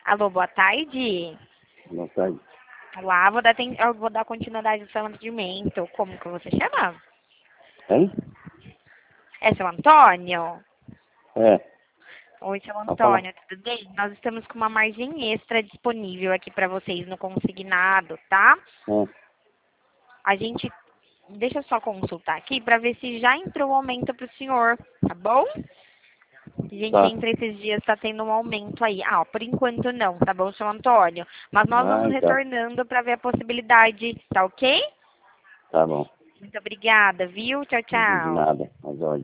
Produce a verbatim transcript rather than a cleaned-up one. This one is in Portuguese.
Alô, boa tarde. Boa tarde. Olá, vou dar, ten- eu vou dar continuidade ao seu atendimento. Como que você chama? Hein? É seu Antônio? É, Oi, seu pode falar. Antônio, tudo bem? Nós estamos com uma margem extra disponível aqui para vocês no consignado, tá? É. A gente, deixa eu só consultar aqui para ver se já entrou o aumento para o senhor, tá bom? A gente, Tá. entre esses dias, está tendo um aumento aí. Ah, ó, por enquanto não, tá bom, seu Antônio? Mas nós vamos Ah, tá. retornando para ver a possibilidade, tá ok? Tá bom. Muito obrigada, viu? Tchau, De tchau. nada. Mas olha.